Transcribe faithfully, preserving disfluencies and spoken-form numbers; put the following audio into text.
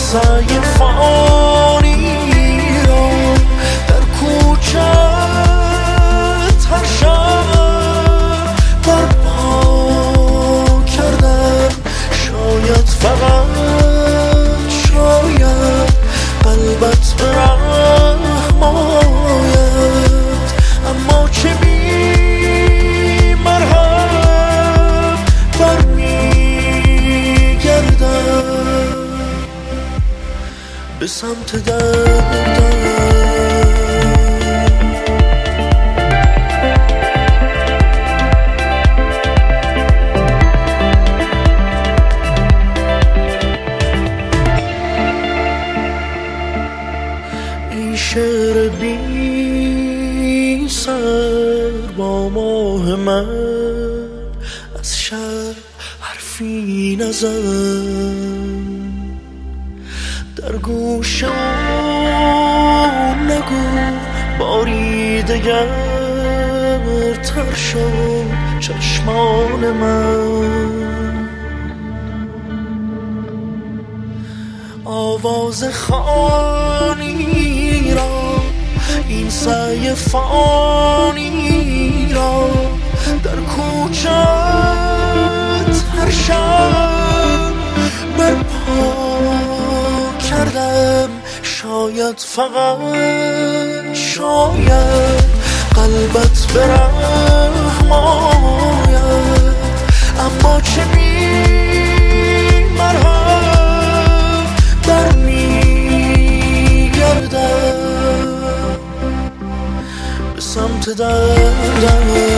سعی فانی را در کوچت هر شب برپا کردم. شاید فقط شاید قلبت به رحم آید، اما چه بی مرهم برمیگردم به سمت دردم. این شعر بی سر با ماه من از شب حرفی نزن، در گوش اون نگو باری دگر تر شد چشمان من. آواز خانی را این سعی فانی را در کوچت هر شب برپا کردم. شاید فقط شاید قلبت به رحم آید، اما چه بی مرهم برمیگردم به سمت دردم.